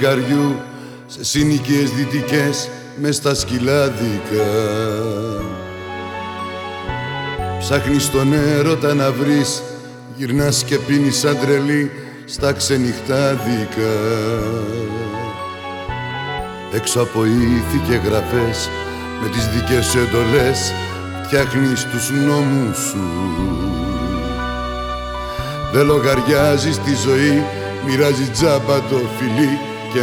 καριού σε συνοικίες δυτικές μες στα σκυλάδικα. Ψάχνεις τον έρωτα να βρεις, γυρνάς και πίνεις σαν τρελή στα ξενυχτάδικα. Έξω από ήθη και γραφές με τις δικές σου εντολές φτιάχνεις τους νόμους σου. Δεν λογαριάζεις τη ζωή, μοιράζει τζάμπα το φιλί